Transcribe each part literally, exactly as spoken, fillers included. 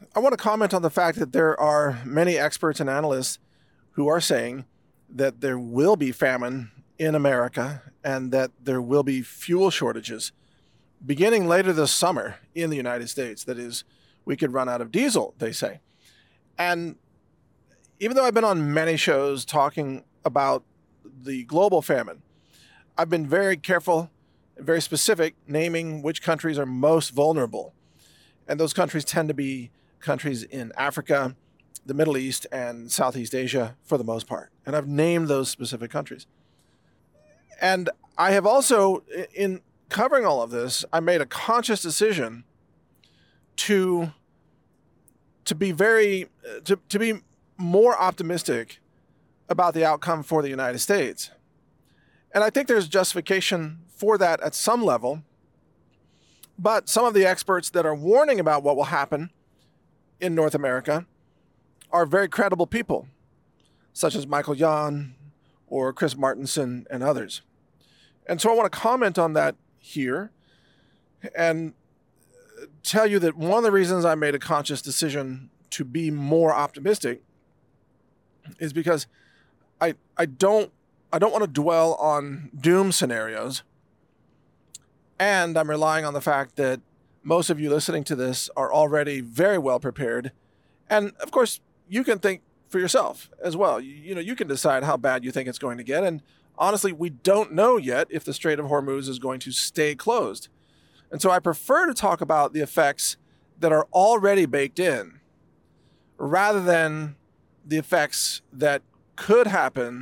I want to comment on the fact that there are many experts and analysts who are saying that there will be famine in America and that there will be fuel shortages beginning later this summer in the United States. That is, we could run out of diesel, they say. And even though I've been on many shows talking about the global famine, I've been very careful and very specific naming which countries are most vulnerable. And those countries tend to be countries in Africa, the Middle East, and Southeast Asia for the most part. And I've named those specific countries. And I have also, in covering all of this, I made a conscious decision to, to be very, to, to be more optimistic about the outcome for the United States. And I think there's justification for that at some level. But some of the experts that are warning about what will happen in North America are very credible people, such as Michael Yon or Chris Martenson and others. And so I want to comment on that here and tell you that one of the reasons I made a conscious decision to be more optimistic is because I I don't I don't want to dwell on doom scenarios. And I'm relying on the fact that most of you listening to this are already very well prepared. And of course, you can think for yourself as well. You, you know, you can decide how bad you think it's going to get. And honestly, we don't know yet if the Strait of Hormuz is going to stay closed. And so I prefer to talk about the effects that are already baked in rather than the effects that could happen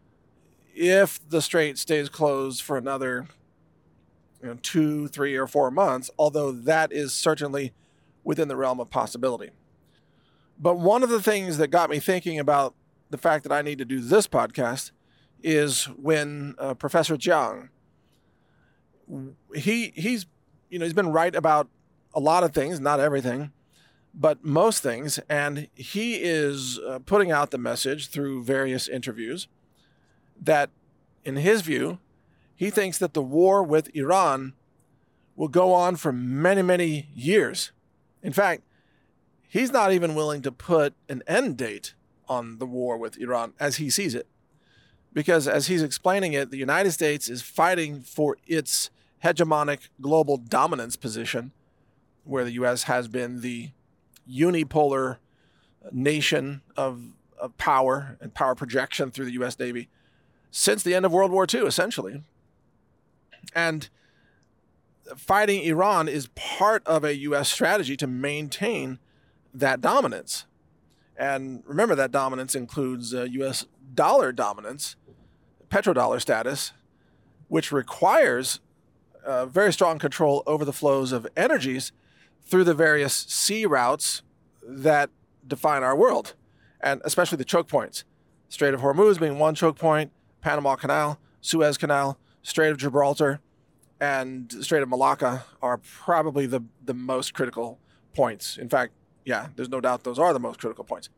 if the strait stays closed for another you know, two, three, or four months, although that is certainly within the realm of possibility. But one of the things that got me thinking about the fact that I need to do this podcast is when uh, Professor Jiang, he he's you know he's been right about a lot of things, not everything, but most things, and he is uh, putting out the message through various interviews that, in his view, he thinks that the war with Iran will go on for many, many years. In fact, he's not even willing to put an end date on the war with Iran as he sees it. Because as he's explaining it, the United States is fighting for its hegemonic global dominance position, where the U S has been the unipolar nation of, of power and power projection through the U S Navy since the end of World War Two, essentially. And fighting Iran is part of a U S strategy to maintain that dominance. And remember, that dominance includes uh, U S dollar dominance, petrodollar status, which requires uh, very strong control over the flows of energies through the various sea routes that define our world, and especially the choke points. Strait of Hormuz being one choke point, Panama Canal, Suez Canal, Strait of Gibraltar, and Strait of Malacca are probably the, the most critical points. In fact, yeah, there's no doubt those are the most critical points.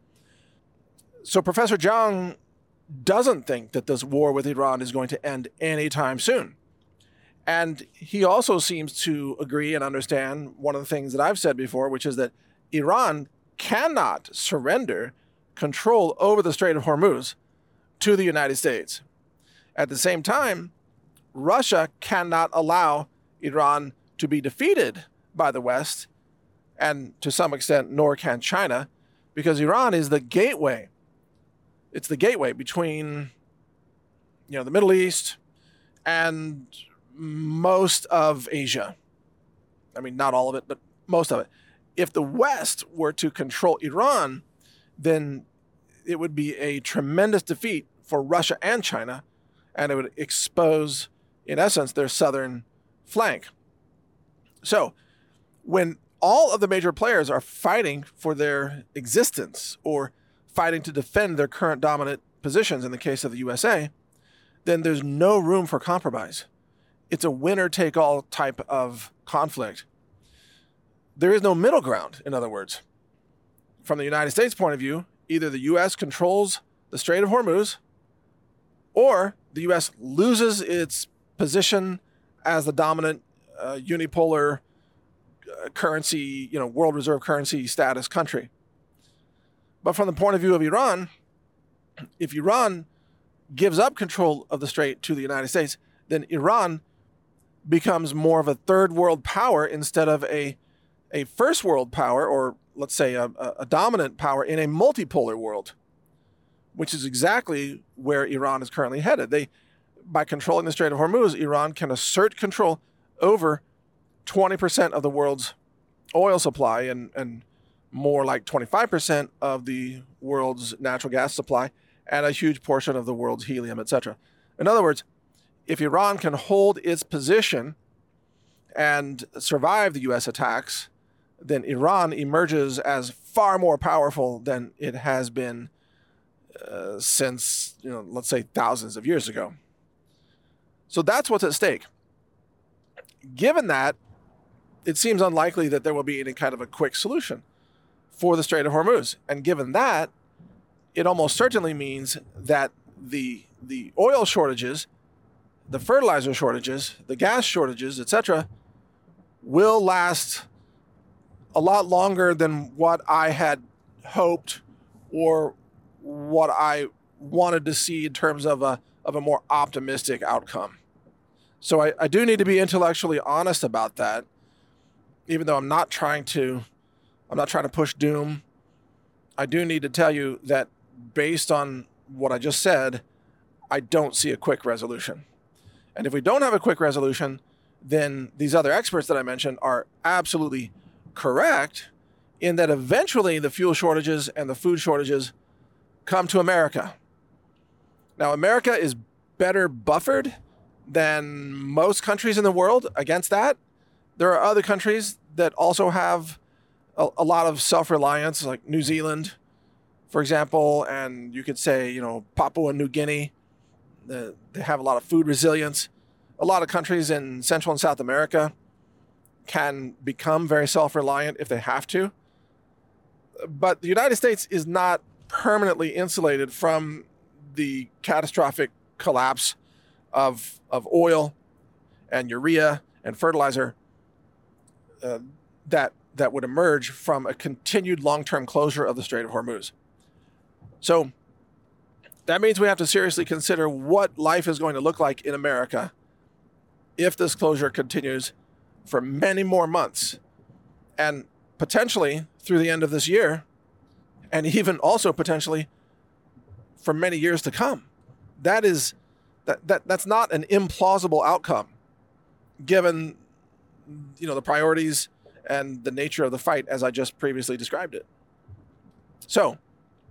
So Professor Jiang doesn't think that this war with Iran is going to end anytime soon. And he also seems to agree and understand one of the things that I've said before, which is that Iran cannot surrender control over the Strait of Hormuz to the United States. At the same time, Russia cannot allow Iran to be defeated by the West, and to some extent, nor can China, because Iran is the gateway. It's the gateway between, you know, the Middle East and most of Asia. I mean, not all of it, but most of it. If the West were to control Iran, then it would be a tremendous defeat for Russia and China, and it would expose, in essence, their southern flank. So when all of the major players are fighting for their existence or fighting to defend their current dominant positions in the case of the U S A, then there's no room for compromise. It's a winner-take-all type of conflict. There is no middle ground, in other words. From the United States point of view, either the U S controls the Strait of Hormuz, or the U S loses its position as the dominant uh, unipolar uh, currency, you know, world reserve currency status country. But from the point of view of Iran, if Iran gives up control of the strait to the United States, then Iran becomes more of a third world power instead of a, a first world power, or let's say a, a dominant power in a multipolar world, which is exactly where Iran is currently headed. They, by controlling the Strait of Hormuz, Iran can assert control over twenty percent of the world's oil supply and, and more like twenty-five percent of the world's natural gas supply and a huge portion of the world's helium, et cetera. In other words, if Iran can hold its position and survive the U S attacks, then Iran emerges as far more powerful than it has been uh, since, you know, let's say thousands of years ago. So that's what's at stake. Given that, it seems unlikely that there will be any kind of a quick solution for the Strait of Hormuz. And given that, it almost certainly means that the, the oil shortages, the fertilizer shortages, the gas shortages, et cetera, will last a lot longer than what I had hoped or what I wanted to see in terms of a, of a more optimistic outcome. So I, I do need to be intellectually honest about that, even though I'm not trying to, I'm not trying to push doom. I do need to tell you that based on what I just said, I don't see a quick resolution. And if we don't have a quick resolution, then these other experts that I mentioned are absolutely correct in that eventually the fuel shortages and the food shortages come to America. Now, America is better buffered than most countries in the world against that. There are other countries that also have a, a lot of self-reliance, like New Zealand, for example, and you could say, you know, Papua New Guinea. The, they have a lot of food resilience. A lot of countries in Central and South America can become very self-reliant if they have to. But the United States is not permanently insulated from the catastrophic collapse of, of oil and urea and fertilizer uh, that, that would emerge from a continued long-term closure of the Strait of Hormuz. So that means we have to seriously consider what life is going to look like in America if this closure continues for many more months, and potentially through the end of this year, and even also potentially for many years to come. That is, that, that that's not an implausible outcome, given, you know, the priorities and the nature of the fight as I just previously described it. So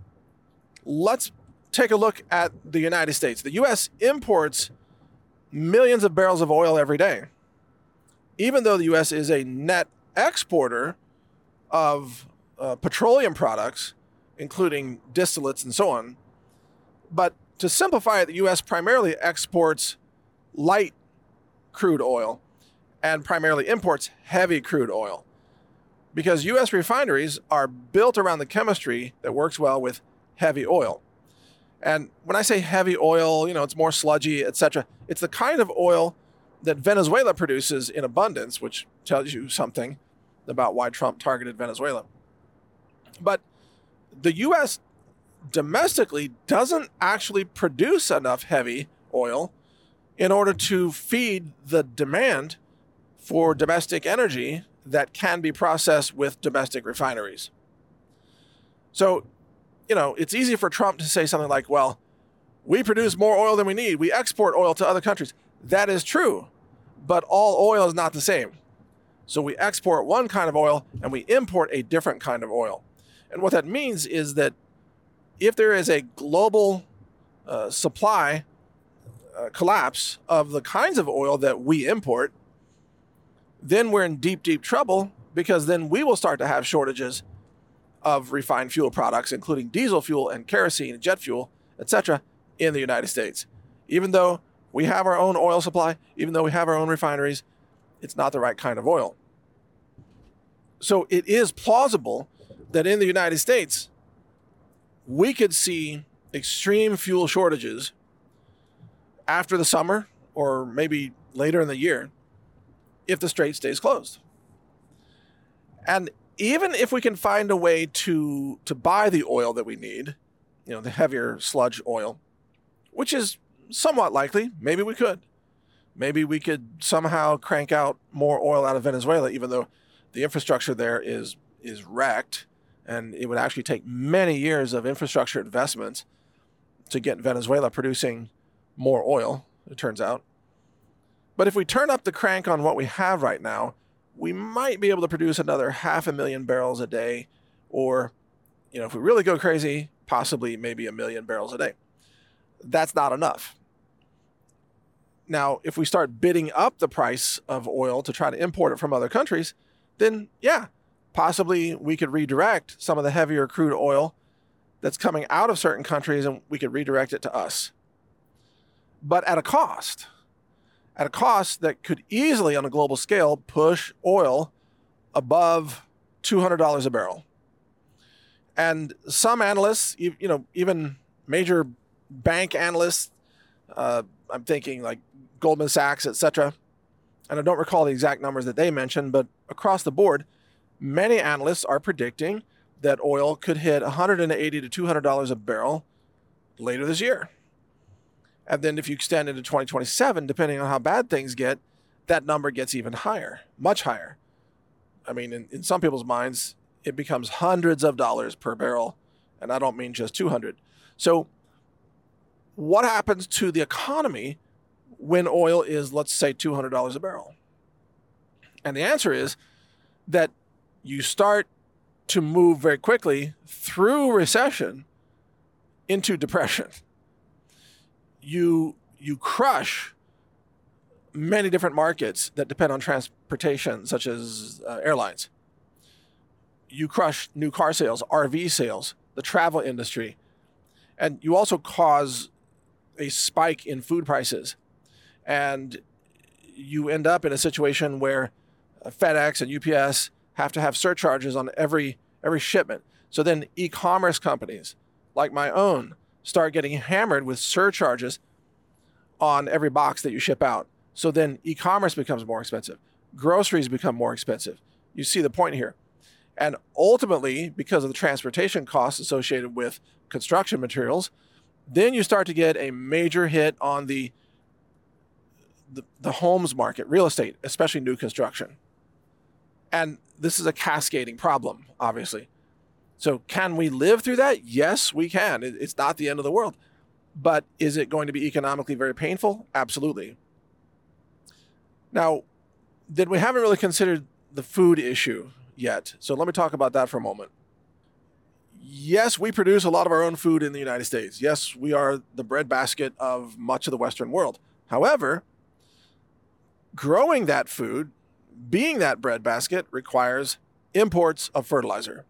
let's take a look at the United States. The U S imports millions of barrels of oil every day. Even though the U S is a net exporter of uh, petroleum products, including distillates and so on. But to simplify it, the U S primarily exports light crude oil and primarily imports heavy crude oil, because U S refineries are built around the chemistry that works well with heavy oil. And when I say heavy oil, you know, it's more sludgy, et cetera. It's the kind of oil that Venezuela produces in abundance, which tells you something about why Trump targeted Venezuela. But the U S domestically doesn't actually produce enough heavy oil in order to feed the demand for domestic energy that can be processed with domestic refineries. So, you know, it's easy for Trump to say something like, well, we produce more oil than we need. We export oil to other countries. That is true, but all oil is not the same. So we export one kind of oil and we import a different kind of oil. And what that means is that if there is a global uh, supply uh, collapse of the kinds of oil that we import, then we're in deep, deep trouble, because then we will start to have shortages of refined fuel products, including diesel fuel and kerosene and jet fuel, et cetera, in the United States. Even though we have our own oil supply, even though we have our own refineries, it's not the right kind of oil. So it is plausible that in the United States, we could see extreme fuel shortages after the summer or maybe later in the year if the strait stays closed. And even if we can find a way to to buy the oil that we need, you know, the heavier sludge oil, which is somewhat likely, maybe we could. Maybe we could somehow crank out more oil out of Venezuela, even though the infrastructure there is is wrecked, and it would actually take many years of infrastructure investments to get Venezuela producing more oil, it turns out. But if we turn up the crank on what we have right now, we might be able to produce another half a million barrels a day, or, you know, if we really go crazy, possibly maybe a million barrels a day. That's not enough. Now, if we start bidding up the price of oil to try to import it from other countries, then yeah, possibly we could redirect some of the heavier crude oil that's coming out of certain countries, and we could redirect it to us. But at a cost, at a cost that could easily, on a global scale, push oil above two hundred dollars a barrel. And some analysts, you, you know, even major bank analysts, uh, I'm thinking like Goldman Sachs, et cetera, and I don't recall the exact numbers that they mentioned, but across the board, many analysts are predicting that oil could hit one hundred eighty to two hundred dollars a barrel later this year. And then if you extend into twenty twenty-seven, depending on how bad things get, that number gets even higher, much higher. I mean, in, in some people's minds, it becomes hundreds of dollars per barrel, and I don't mean just two hundred. So what happens to the economy when oil is, let's say, two hundred dollars a barrel? And the answer is that you start to move very quickly through recession into depression. You, you crush many different markets that depend on transportation, such as uh, airlines. You crush new car sales, R V sales, the travel industry, and you also cause a spike in food prices. And you end up in a situation where FedEx and U P S have to have surcharges on every every shipment. So then e-commerce companies like my own start getting hammered with surcharges on every box that you ship out. So then e-commerce becomes more expensive. Groceries become more expensive. You see the point here. And ultimately, because of the transportation costs associated with construction materials, then you start to get a major hit on the the, the homes market, real estate, especially new construction. And this is a cascading problem, obviously. So can we live through that? Yes, we can. It's not the end of the world. But is it going to be economically very painful? Absolutely. Now, then we haven't really considered the food issue yet. So let me talk about that for a moment. Yes, we produce a lot of our own food in the United States. Yes, we are the breadbasket of much of the Western world. However, growing that food, being that breadbasket, requires imports of fertilizer.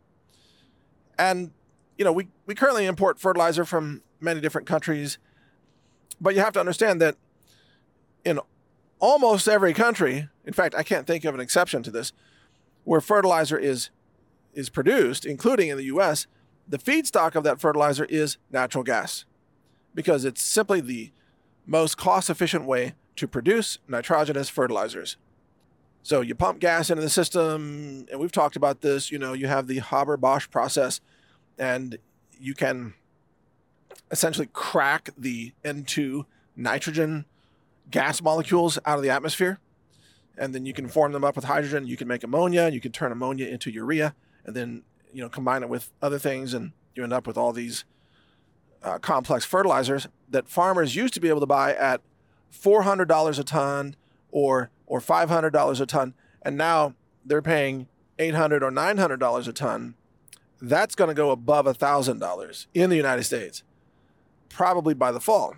And, you know, we, we currently import fertilizer from many different countries, but you have to understand that in almost every country, in fact, I can't think of an exception to this, where fertilizer is is produced, including in the U S, the feedstock of that fertilizer is natural gas, because it's simply the most cost-efficient way to produce nitrogenous fertilizers. So you pump gas into the system, and we've talked about this, you know, you have the Haber-Bosch process, and you can essentially crack the N two nitrogen gas molecules out of the atmosphere, and then you can form them up with hydrogen. You can make ammonia, you can turn ammonia into urea, and then, you know, combine it with other things, and you end up with all these uh, complex fertilizers that farmers used to be able to buy at four hundred dollars a ton or or five hundred dollars a ton, and now they're paying eight hundred dollars or nine hundred dollars a ton. That's going to go above one thousand dollars in the United States, probably by the fall.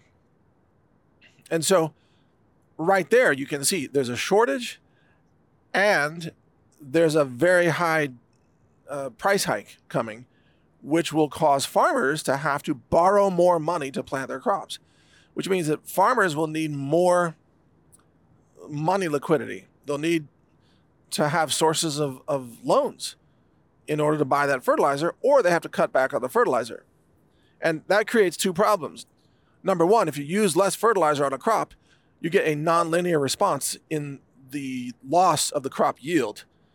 And so right there, you can see there's a shortage, and there's a very high uh, price hike coming, which will cause farmers to have to borrow more money to plant their crops, which means that farmers will need more money liquidity. They'll need to have sources of, of loans in order to buy that fertilizer, or they have to cut back on the fertilizer. And that creates two problems. Number one, if you use less fertilizer on a crop, you get a nonlinear response in the loss of the crop yield.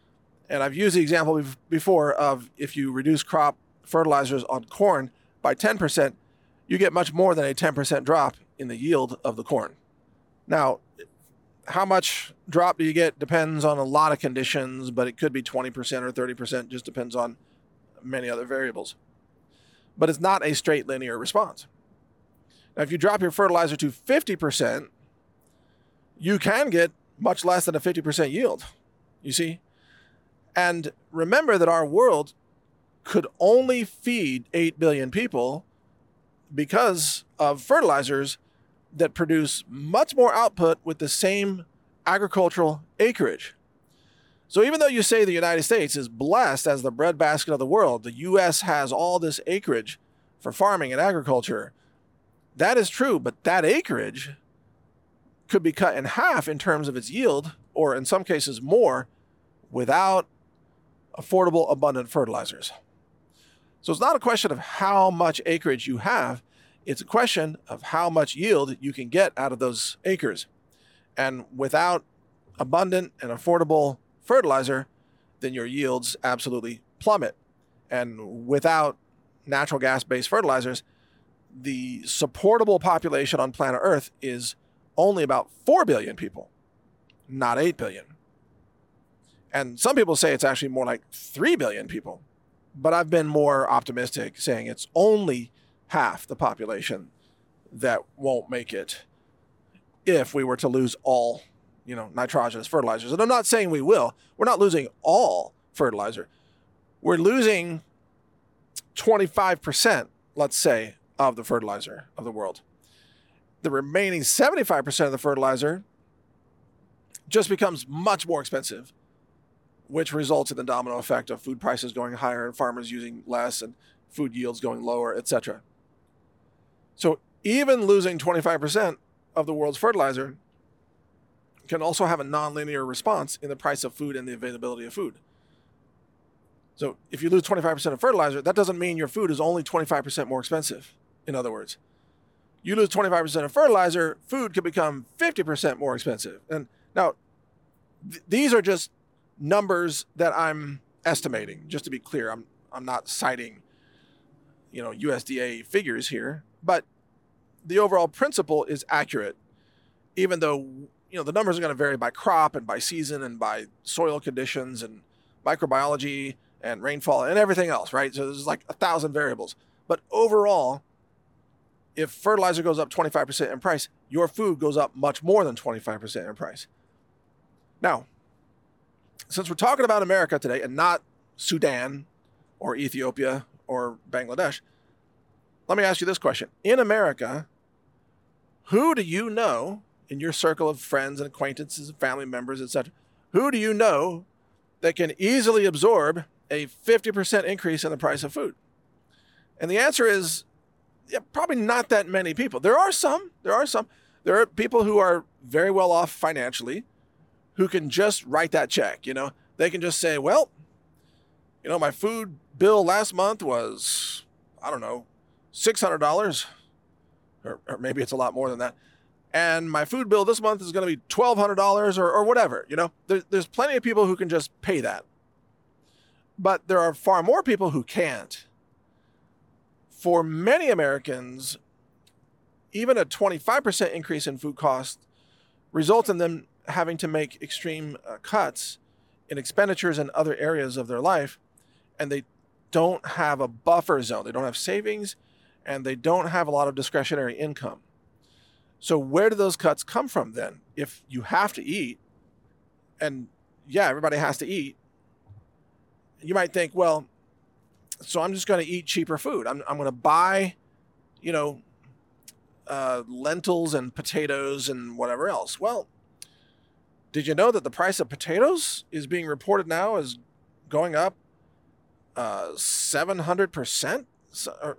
And I've used the example before of if you reduce crop fertilizers on corn by ten percent, you get much more than a ten percent drop in the yield of the corn. Now, how much drop do you get depends on a lot of conditions, but it could be twenty percent or thirty percent, just depends on many other variables. But it's not a straight linear response. Now, if you drop your fertilizer to fifty percent, you can get much less than a fifty percent yield, you see? And remember that our world could only feed eight billion people because of fertilizers that produce much more output with the same agricultural acreage. So even though you say the United States is blessed as the breadbasket of the world, the U S has all this acreage for farming and agriculture, that is true, but that acreage could be cut in half in terms of its yield, or in some cases more, without affordable, abundant fertilizers. So it's not a question of how much acreage you have, it's a question of how much yield you can get out of those acres. And without abundant and affordable fertilizer, then your yields absolutely plummet. And without natural gas-based fertilizers, the supportable population on planet Earth is only about four billion people, not eight billion. And some people say it's actually more like three billion people. But I've been more optimistic, saying it's only half the population that won't make it if we were to lose all, you know, nitrogenous fertilizers. And I'm not saying we will. We're not losing all fertilizer. We're losing twenty-five percent, let's say, of the fertilizer of the world. The remaining seventy-five percent of the fertilizer just becomes much more expensive, which results in the domino effect of food prices going higher and farmers using less and food yields going lower, et cetera. So even losing twenty-five percent of the world's fertilizer can also have a nonlinear response in the price of food and the availability of food. So if you lose twenty-five percent of fertilizer, that doesn't mean your food is only twenty-five percent more expensive. In other words, you lose twenty-five percent of fertilizer, food could become fifty percent more expensive. And now, th- these are just numbers that I'm estimating. Just to be clear, I'm I'm not citing, you know, U S D A figures here, but the overall principle is accurate, even though, you know, the numbers are going to vary by crop and by season and by soil conditions and microbiology and rainfall and everything else, right? So there's like a thousand variables. But overall, if fertilizer goes up twenty-five percent in price, your food goes up much more than twenty-five percent in price. Now, since we're talking about America today and not Sudan or Ethiopia or Bangladesh, let me ask you this question. In America, who do you know in your circle of friends and acquaintances and family members, et cetera, who do you know that can easily absorb a fifty percent increase in the price of food? And the answer is, yeah, probably not that many people. There are some, there are some. There are people who are very well off financially who can just write that check, you know. They can just say, well, you know, my food bill last month was, I don't know, six hundred dollars, or, or maybe it's a lot more than that. And my food bill this month is going to be twelve hundred dollars or, or whatever, you know. There, there's plenty of people who can just pay that. But there are far more people who can't. For many Americans, even a twenty-five percent increase in food costs results in them having to make extreme uh, cuts in expenditures in other areas of their life, and they don't have a buffer zone. They don't have savings, and they don't have a lot of discretionary income. So where do those cuts come from then? If you have to eat, and yeah, everybody has to eat, you might think, well, so I'm just going to eat cheaper food. I'm, I'm going to buy, you know, uh, lentils and potatoes and whatever else. Well, did you know that the price of potatoes is being reported now as going up uh, seven hundred percent? So, or,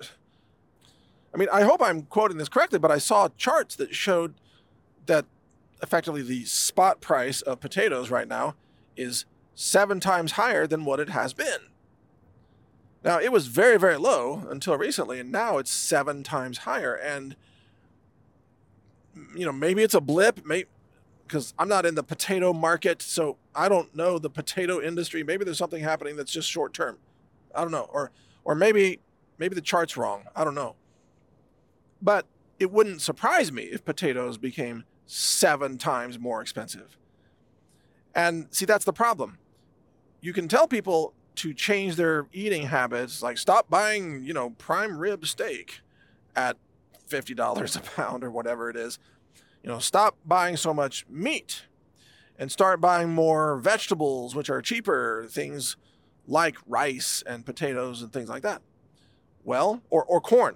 I mean, I hope I'm quoting this correctly, but I saw charts that showed that effectively the spot price of potatoes right now is seven times higher than what it has been. Now, it was very, very low until recently, and now it's seven times higher. And, you know, maybe it's a blip, maybe, because I'm not in the potato market, so I don't know the potato industry. Maybe there's something happening that's just short term. I don't know. Or or maybe maybe the chart's wrong. I don't know. But it wouldn't surprise me if potatoes became seven times more expensive. And see, that's the problem. You can tell people to change their eating habits, like stop buying, you know, prime rib steak at fifty dollars a pound or whatever it is. You know, stop buying so much meat and start buying more vegetables, which are cheaper, things like rice and potatoes and things like that. Well, or, or corn.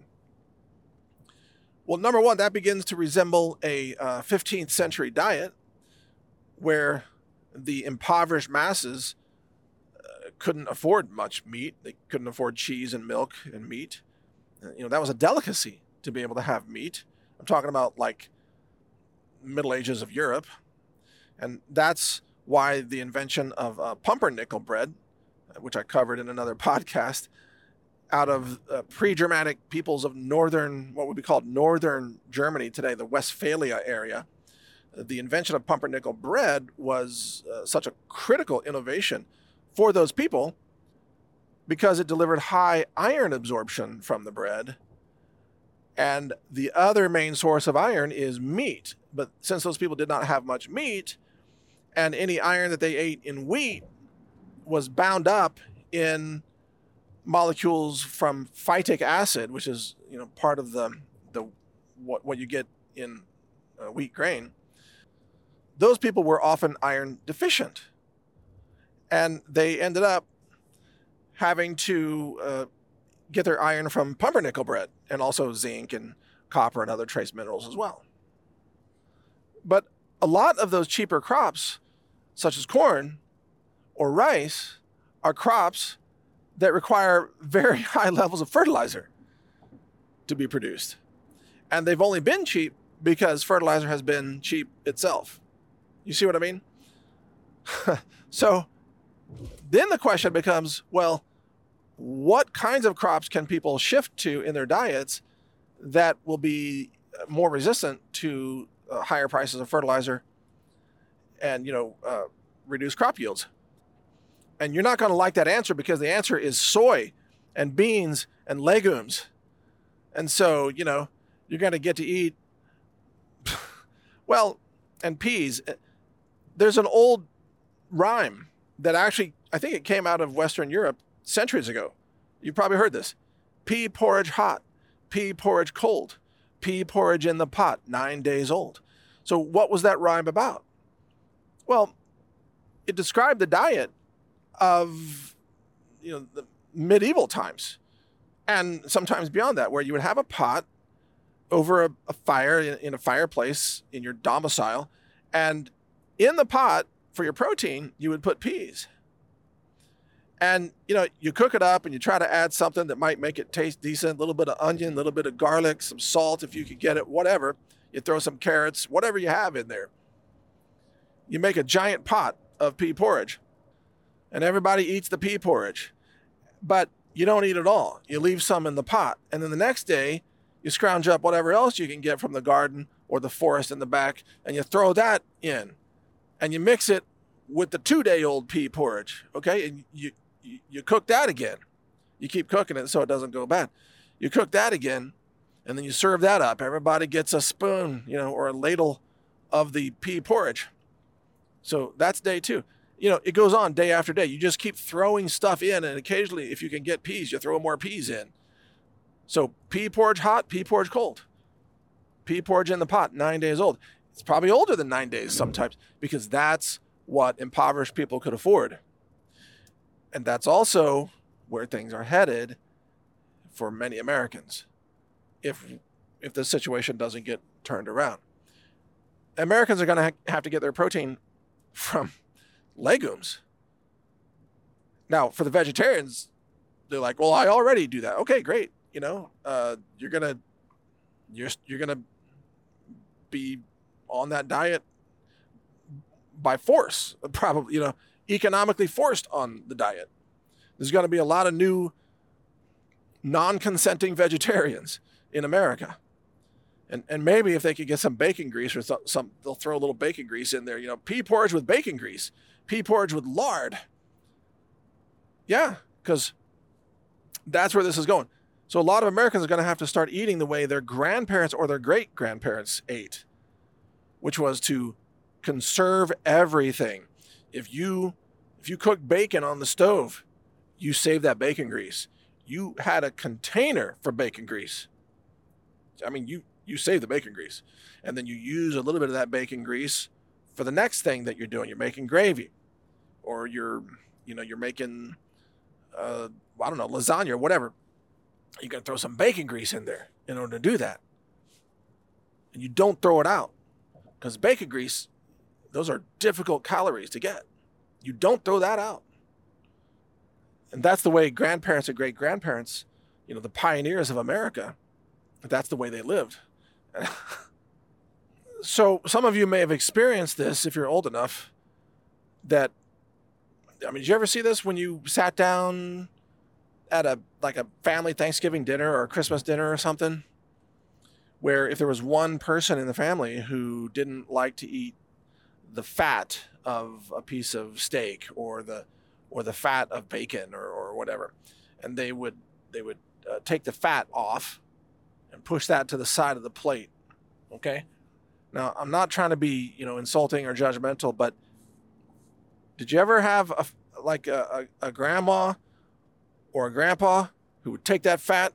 Well, number one, that begins to resemble a uh, fifteenth century diet where the impoverished masses uh, couldn't afford much meat. They couldn't afford cheese and milk and meat. Uh, you know, that was a delicacy to be able to have meat. I'm talking about like Middle Ages of Europe. And that's why the invention of uh, pumpernickel bread, which I covered in another podcast, out of uh, pre-Germanic peoples of northern, what would be called northern Germany today, the Westphalia area. The invention of pumpernickel bread was uh, such a critical innovation for those people because it delivered high iron absorption from the bread. And the other main source of iron is meat. But since those people did not have much meat, and any iron that they ate in wheat was bound up in molecules from phytic acid, which is, you know, part of the the what what you get in uh, wheat grain. Those people were often iron deficient, and they ended up having to uh, get their iron from pumpernickel bread, and also zinc and copper and other trace minerals as well. But a lot of those cheaper crops, such as corn or rice, are crops that require very high levels of fertilizer to be produced. And they've only been cheap because fertilizer has been cheap itself. You see what I mean? So then the question becomes, well, what kinds of crops can people shift to in their diets that will be more resistant to uh, higher prices of fertilizer and, you know, uh, reduce crop yields? And you're not going to like that answer because the answer is soy and beans and legumes. And so, you know, you're going to get to eat, well, and peas. There's an old rhyme that actually, I think it came out of Western Europe centuries ago. You've probably heard this. Pea porridge hot, pea porridge cold, pea porridge in the pot, nine days old. So what was that rhyme about? Well, it described the diet of, you know, the medieval times, and sometimes beyond that, where you would have a pot over a, a fire in, in a fireplace in your domicile, and in the pot for your protein, you would put peas. And, you know, you cook it up and you try to add something that might make it taste decent, a little bit of onion, a little bit of garlic, some salt if you could get it, whatever. You throw some carrots, whatever you have in there. You make a giant pot of pea porridge, and everybody eats the pea porridge. But you don't eat it all. You leave some in the pot. And then the next day, you scrounge up whatever else you can get from the garden or the forest in the back, and you throw that in. And you mix it with the two-day-old pea porridge, okay? And you, you you cook that again. You keep cooking it so it doesn't go bad. You cook that again, and then you serve that up. Everybody gets a spoon, you know, or a ladle of the pea porridge. So that's day two. You know, it goes on day after day. You just keep throwing stuff in, and occasionally, if you can get peas, you throw more peas in. So pea porridge hot, pea porridge cold. Pea porridge in the pot, nine days old. It's probably older than nine days sometimes, because that's what impoverished people could afford. And that's also where things are headed for many Americans if if the situation doesn't get turned around. Americans are going to ha- have to get their protein from legumes. Now, for the vegetarians, they're like, well, I already do that. Okay, great. You know, uh, you're going to you're you're going to be on that diet by force, probably, you know, economically forced on the diet. There's going to be a lot of new non-consenting vegetarians in America. And and maybe if they could get some bacon grease or some, some they'll throw a little bacon grease in there. You know, pea porridge with bacon grease, pea porridge with lard. Yeah, because that's where this is going. So a lot of Americans are going to have to start eating the way their grandparents or their great-grandparents ate, which was to conserve everything. If you if you cook bacon on the stove, you save that bacon grease. You had a container for bacon grease. I mean, you you save the bacon grease, and then you use a little bit of that bacon grease for the next thing that you're doing. You're making gravy, or you're you know you're making uh, I don't know, lasagna or whatever. You got to throw some bacon grease in there in order to do that. And you don't throw it out, because bacon grease, those are difficult calories to get. You don't throw that out. And that's the way grandparents and great-grandparents, you know, the pioneers of America, that's the way they lived. So some of you may have experienced this if you're old enough that, I mean, did you ever see this when you sat down at a like a family Thanksgiving dinner or a Christmas dinner or something, where if there was one person in the family who didn't like to eat the fat of a piece of steak or the or the fat of bacon or, or whatever, and they would they would uh, take the fat off and push that to the side of the plate. Okay, now I'm not trying to be you know insulting or judgmental, but did you ever have a like a, a, a grandma or a grandpa who would take that fat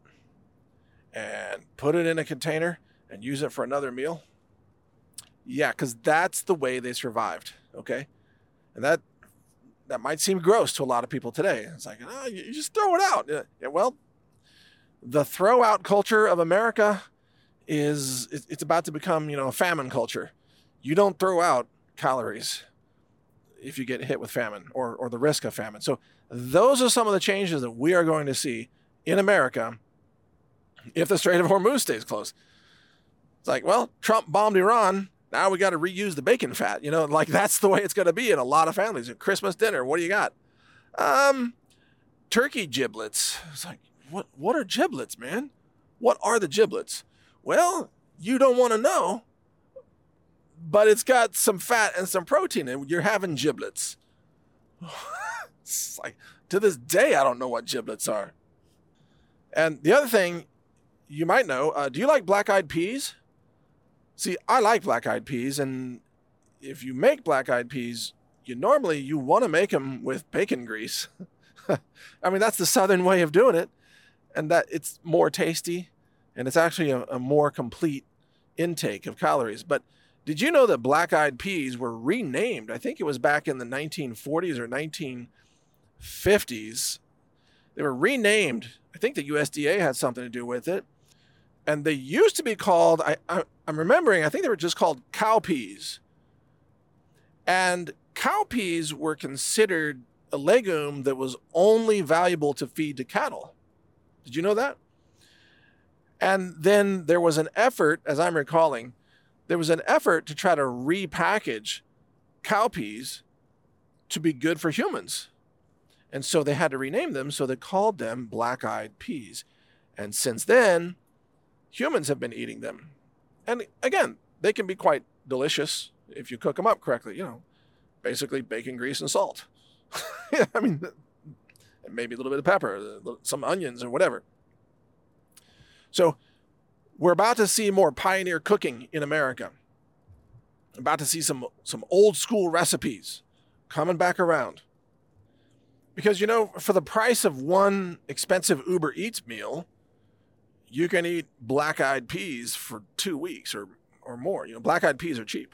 and put it in a container and use it for another meal? Yeah, because that's the way they survived, okay? And that that might seem gross to a lot of people today. It's like, oh, you, you just throw it out. Yeah, well, the throw out culture of America is, it's about to become, you know, a famine culture. You don't throw out calories if you get hit with famine or, or the risk of famine. So those are some of the changes that we are going to see in America if the Strait of Hormuz stays closed. It's like, well, Trump bombed Iran. Now we got to reuse the bacon fat. You know, like that's the way it's going to be in a lot of families. At Christmas dinner, what do you got? Um, turkey giblets. It's like, what, what are giblets, man? What are the giblets? Well, you don't want to know, but it's got some fat and some protein, and you're having giblets. It's like, to this day, I don't know what giblets are. And the other thing you might know, uh, do you like black-eyed peas? See, I like black-eyed peas, and if you make black-eyed peas, you normally, you want to make them with bacon grease. I mean, that's the Southern way of doing it, and that it's more tasty, and it's actually a, a more complete intake of calories. But did you know that black-eyed peas were renamed? I think it was back in the nineteen forties or nineteen fifties. They were renamed. I think the U S D A had something to do with it. And they used to be called, I, I, I'm remembering, I think they were just called cowpeas. And cowpeas were considered a legume that was only valuable to feed to cattle. Did you know that? And then there was an effort, as I'm recalling, there was an effort to try to repackage cowpeas to be good for humans. And so they had to rename them, so they called them black-eyed peas. And since then, humans have been eating them. And again, they can be quite delicious if you cook them up correctly. You know, basically bacon grease and salt. Yeah, I mean, maybe a little bit of pepper, some onions or whatever. So we're about to see more pioneer cooking in America. About to see some, some old school recipes coming back around. Because, you know, for the price of one expensive Uber Eats meal, you can eat black-eyed peas for two weeks or, or more. You know, black-eyed peas are cheap.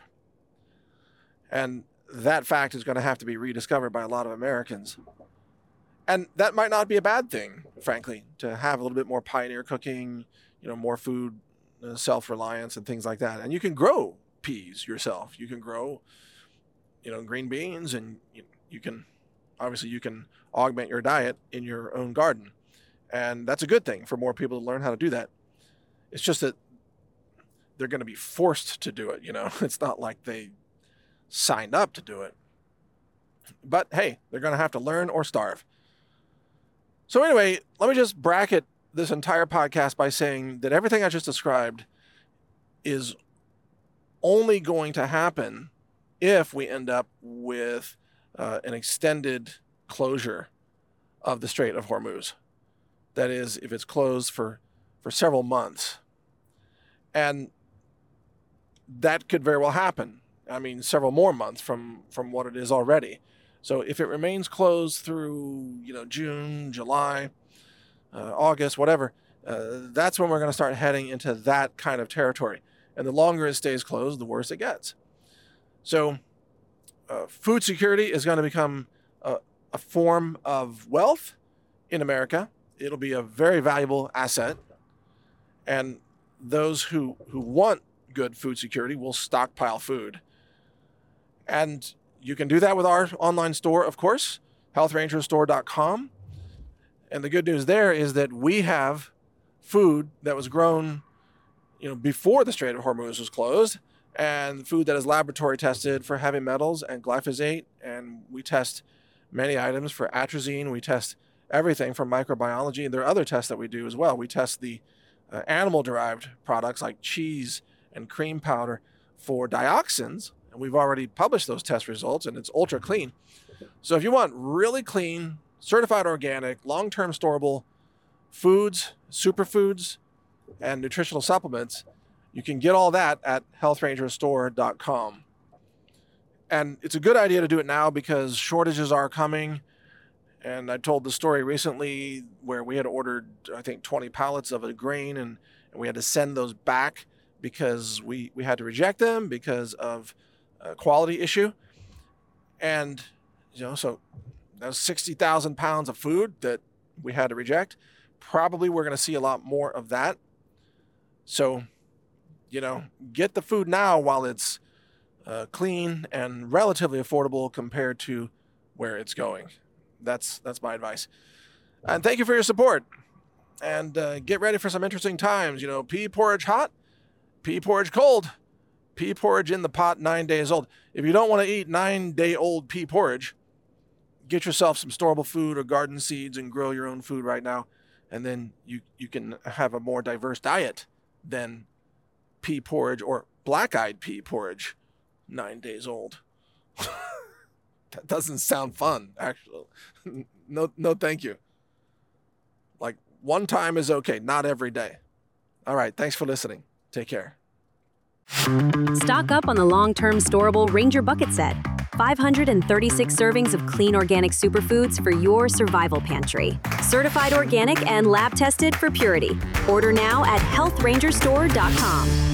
And that fact is going to have to be rediscovered by a lot of Americans. And that might not be a bad thing, frankly, to have a little bit more pioneer cooking, you know, more food uh, self-reliance and things like that. And you can grow peas yourself. You can grow, you know, green beans, and you, you can, obviously you can augment your diet in your own garden. And that's a good thing for more people to learn how to do that. It's just that they're going to be forced to do it, you know. It's not like they signed up to do it. But hey, they're going to have to learn or starve. So anyway, let me just bracket this entire podcast by saying that everything I just described is only going to happen if we end up with uh, an extended closure of the Strait of Hormuz. That is, if it's closed for, for several months. And that could very well happen. I mean, several more months from, from what it is already. So if it remains closed through, you know, June, July, uh, August, whatever, uh, that's when we're going to start heading into that kind of territory. And the longer it stays closed, the worse it gets. So uh, food security is going to become a, a form of wealth in America. It'll be a very valuable asset. And those who, who want good food security will stockpile food. And you can do that with our online store, of course, health ranger store dot com. And the good news there is that we have food that was grown, you know, before the Strait of Hormuz was closed, and food that is laboratory tested for heavy metals and glyphosate. And we test many items for atrazine. We test everything from microbiology. And there are other tests that we do as well. We test the uh, animal-derived products like cheese and cream powder for dioxins. And we've already published those test results, and it's ultra clean. So if you want really clean, certified organic, long-term storable foods, superfoods, and nutritional supplements, you can get all that at health ranger store dot com. And it's a good idea to do it now because shortages are coming. And I told the story recently where we had ordered, I think, twenty pallets of a grain, and, and we had to send those back because we, we had to reject them because of a quality issue. And, you know, so that was sixty thousand pounds of food that we had to reject. Probably we're going to see a lot more of that. So, you know, get the food now while it's uh, clean and relatively affordable compared to where it's going. That's that's my advice. And thank you for your support. And uh, get ready for some interesting times. You know, pea porridge hot, pea porridge cold, pea porridge in the pot nine days old. If you don't want to eat nine-day-old pea porridge, get yourself some storable food or garden seeds and grow your own food right now. And then you, you can have a more diverse diet than pea porridge or black-eyed pea porridge nine days old. That doesn't sound fun, actually. No, no, thank you. Like, one time is okay, not every day. All right, thanks for listening. Take care. Stock up on the long-term storable Ranger Bucket Set. five hundred thirty-six servings of clean organic superfoods for your survival pantry. Certified organic and lab tested for purity. Order now at health ranger store dot com.